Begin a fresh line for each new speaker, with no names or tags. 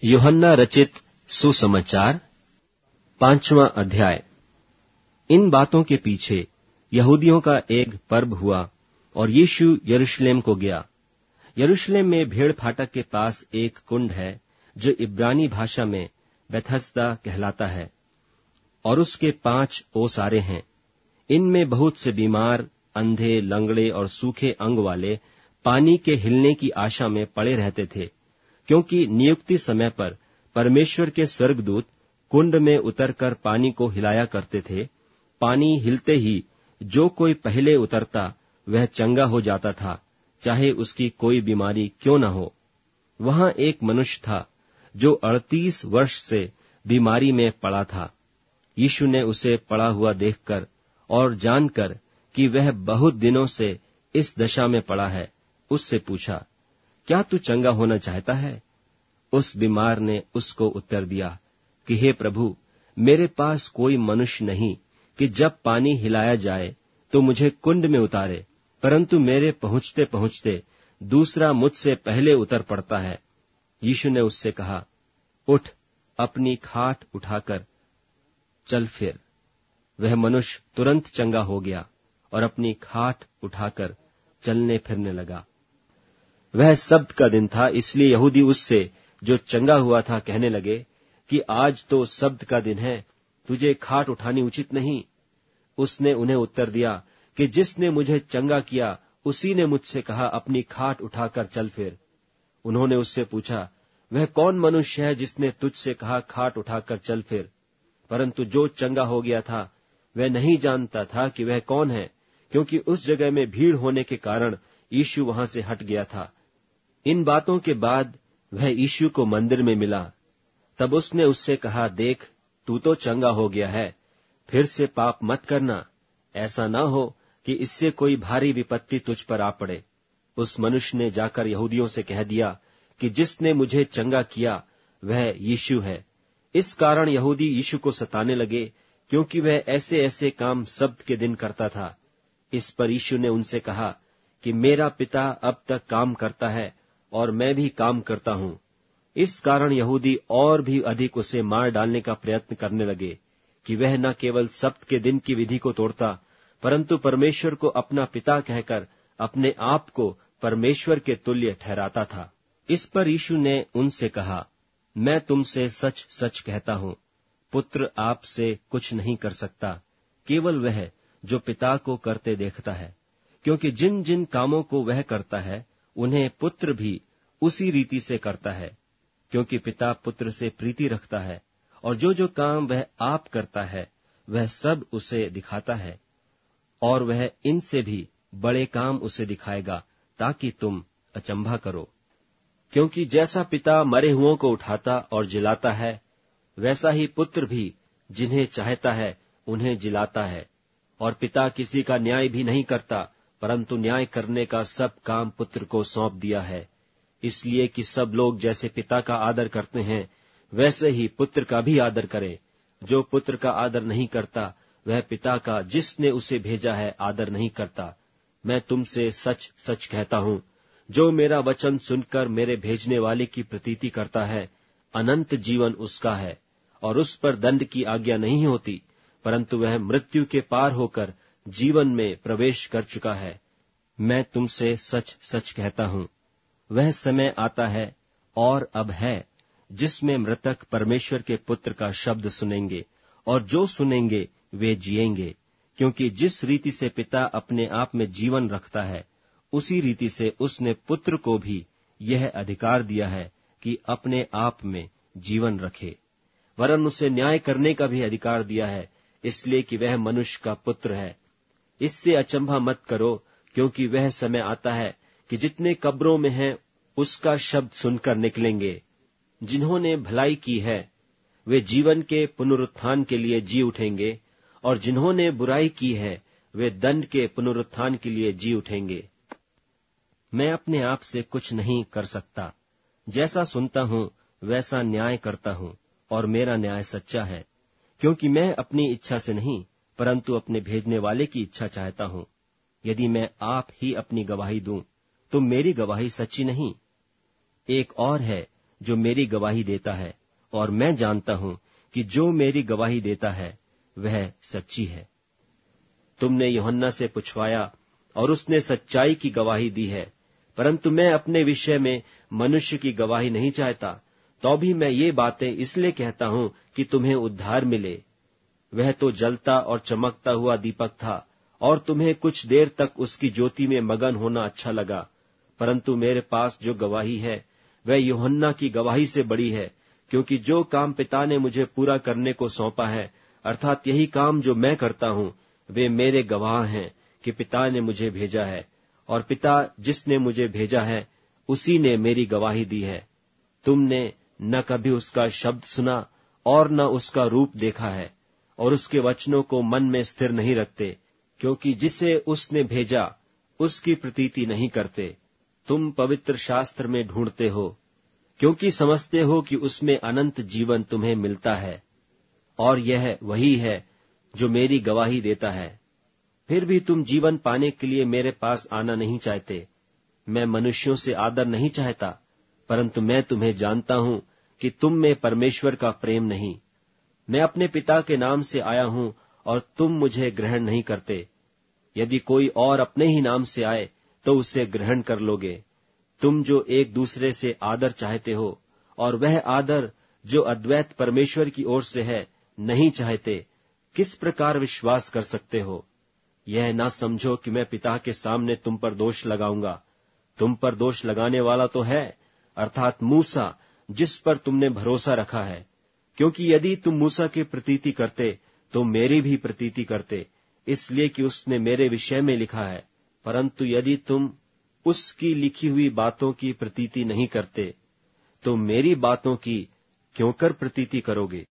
यूहन्ना रचित सुसमाचार 5वां अध्याय। इन बातों के पीछे यहूदियों का एक पर्व हुआ और यीशु यरूशलेम को गया। यरूशलेम में भेड़ फाटक के पास एक कुंड है जो इब्रानी भाषा में बेथस्दा कहलाता है, और उसके 5 ओसारे हैं। इनमें बहुत से बीमार, अंधे, लंगड़े और सूखे अंग वाले पानी के हिलने की आशा में पड़े रहते थे, क्योंकि नियुक्ति समय पर परमेश्वर के स्वर्गदूत कुंड में उतरकर पानी को हिलाया करते थे। पानी हिलते ही जो कोई पहले उतरता वह चंगा हो जाता था, चाहे उसकी कोई बीमारी क्यों न हो। वहां एक मनुष्य था जो 38 वर्ष से बीमारी में पड़ा था। यीशु ने उसे पड़ा हुआ देखकर और जानकर कि वह बहुत दिनों से इस दशा में पड़ा है, उससे पूछा, क्या तू चंगा होना चाहता है? उस बीमार ने उसको उत्तर दिया कि हे प्रभु, मेरे पास कोई मनुष्य नहीं कि जब पानी हिलाया जाए तो मुझे कुंड में उतारे, परंतु मेरे पहुंचते पहुंचते दूसरा मुझसे पहले उतर पड़ता है। यीशु ने उससे कहा, उठ, अपनी खाट उठाकर चल फिर। वह मनुष्य तुरंत चंगा हो गया और अपनी खाट उठाकर चलने फिरने लगा। वह सब्त का दिन था, इसलिए यहूदी उससे जो चंगा हुआ था कहने लगे कि आज तो सब्त का दिन है, तुझे खाट उठानी उचित नहीं। उसने उन्हें उत्तर दिया कि जिसने मुझे चंगा किया उसी ने मुझसे कहा, अपनी खाट उठाकर चल फिर। उन्होंने उससे पूछा, वह कौन मनुष्य है जिसने तुझसे कहा, खाट उठाकर चल फिर? परंतु जो चंगा हो गया था वह नहीं जानता था कि वह कौन है, क्योंकि उस जगह में भीड़ होने के कारण यीशु वहां से हट गया था। इन बातों के बाद वह यीशु को मंदिर में मिला। तब उसने उससे कहा, देख, तू तो चंगा हो गया है, फिर से पाप मत करना, ऐसा न हो कि इससे कोई भारी विपत्ति तुझ पर आ पड़े। उस मनुष्य ने जाकर यहूदियों से कह दिया कि जिसने मुझे चंगा किया वह यीशु है। इस कारण यहूदी यीशु को सताने लगे, क्योंकि वह ऐसे ऐसे काम सब्त के दिन करता था। इस पर यीशु ने उनसे कहा कि मेरा पिता अब तक काम करता है और मैं भी काम करता हूं। इस कारण यहूदी और भी अधिक उसे मार डालने का प्रयत्न करने लगे कि वह न केवल सब्त के दिन की विधि को तोड़ता, परंतु परमेश्वर को अपना पिता कहकर अपने आप को परमेश्वर के तुल्य ठहराता था। इस पर यीशु ने उनसे कहा, मैं तुमसे सच सच कहता हूं, पुत्र आपसे कुछ नहीं कर सकता, केवल वह जो पिता को करते देखता है, क्योंकि जिन जिन कामों को वह करता है उन्हें पुत्र भी उसी रीति से करता है, क्योंकि पिता पुत्र से प्रीति रखता है, और जो जो काम वह आप करता है वह सब उसे दिखाता है, और वह इनसे भी बड़े काम उसे दिखाएगा, ताकि तुम अचंभा करो। क्योंकि जैसा पिता मरे हुओं को उठाता और जिलाता है, वैसा ही पुत्र भी जिन्हें चाहता है उन्हें जिलाता है। और पिता किसी का न्याय भी नहीं करता, परंतु न्याय करने का सब काम पुत्र को सौंप दिया है, इसलिए कि सब लोग जैसे पिता का आदर करते हैं वैसे ही पुत्र का भी आदर करें। जो पुत्र का आदर नहीं करता वह पिता का जिसने उसे भेजा है आदर नहीं करता। मैं तुमसे सच सच कहता हूं, जो मेरा वचन सुनकर मेरे भेजने वाले की प्रतीति करता है, अनंत जीवन उसका है, और उस पर दंड की आज्ञा नहीं होती, परंतु वह मृत्यु के पार होकर जीवन में प्रवेश कर चुका है। मैं तुमसे सच सच कहता हूं, वह समय आता है और अब है, जिसमें मृतक परमेश्वर के पुत्र का शब्द सुनेंगे, और जो सुनेंगे वे जिएंगे, क्योंकि जिस रीति से पिता अपने आप में जीवन रखता है, उसी रीति से उसने पुत्र को भी यह अधिकार दिया है कि अपने आप में जीवन रखे। वरन उसे न्याय करने का भी अधिकार दिया है, इसलिए कि वह मनुष्य का पुत्र है। इससे अचंभा मत करो, क्योंकि वह समय आता है कि जितने कब्रों में हैं उसका शब्द सुनकर निकलेंगे। जिन्होंने भलाई की है वे जीवन के पुनरुत्थान के लिए जी उठेंगे, और जिन्होंने बुराई की है वे दंड के पुनरुत्थान के लिए जी उठेंगे। मैं अपने आप से कुछ नहीं कर सकता, जैसा सुनता हूं वैसा न्याय करता हूं, और मेरा न्याय सच्चा है, क्योंकि मैं अपनी इच्छा से नहीं परंतु अपने भेजने वाले की इच्छा चाहता हूं। यदि मैं आप ही अपनी गवाही दूं तो मेरी गवाही सच्ची नहीं। एक और है जो मेरी गवाही देता है, और मैं जानता हूं कि जो मेरी गवाही देता है वह सच्ची है। तुमने यूहन्ना से पूछवाया और उसने सच्चाई की गवाही दी है, परंतु मैं अपने विषय में मनुष्य की गवाही नहीं चाहता, तो भी मैं ये बातें इसलिए कहता हूं कि तुम्हें उद्धार मिले। वह तो जलता और चमकता हुआ दीपक था, और तुम्हें कुछ देर तक उसकी ज्योति में मगन होना अच्छा लगा, परंतु मेरे पास जो गवाही है वह यूहन्ना की गवाही से बड़ी है, क्योंकि जो काम पिता ने मुझे पूरा करने को सौंपा है, अर्थात यही काम जो मैं करता हूं, वे मेरे गवाह हैं कि पिता ने मुझे भेजा है, और पिता जिसने मुझे भेजा है उसी ने मेरी गवाही दी है। तुमने न कभी उसका शब्द सुना और न उसका रूप देखा है, और उसके वचनों को मन में स्थिर नहीं रखते, क्योंकि जिसे उसने भेजा उसकी प्रतीति नहीं करते। तुम पवित्र शास्त्र में ढूंढते हो, क्योंकि समझते हो कि उसमें अनंत जीवन तुम्हें मिलता है, और यह वही है जो मेरी गवाही देता है। फिर भी तुम जीवन पाने के लिए मेरे पास आना नहीं चाहते। मैं मनुष्यों से आदर नहीं चाहता, परंतु मैं तुम्हें जानता हूं कि तुम में परमेश्वर का प्रेम नहीं। मैं अपने पिता के नाम से आया हूं और तुम मुझे ग्रहण नहीं करते। यदि कोई और अपने ही नाम से आए तो उसे ग्रहण कर लोगे। तुम जो एक दूसरे से आदर चाहते हो, और वह आदर जो अद्वैत परमेश्वर की ओर से है, नहीं चाहते, किस प्रकार विश्वास कर सकते हो? यह ना समझो कि मैं पिता के सामने तुम पर दोष लगाऊंगा। तुम पर दोष लगाने वाला तो है, अर्थात मूसा, जिस पर तुमने भरोसा रखा है। क्योंकि यदि तुम मूसा की प्रतीति करते तो मेरी भी प्रतीति करते, इसलिए कि उसने मेरे विषय में लिखा है। परंतु यदि तुम उसकी लिखी हुई बातों की प्रतीति नहीं करते, तो मेरी बातों की क्यों कर प्रतीति करोगे?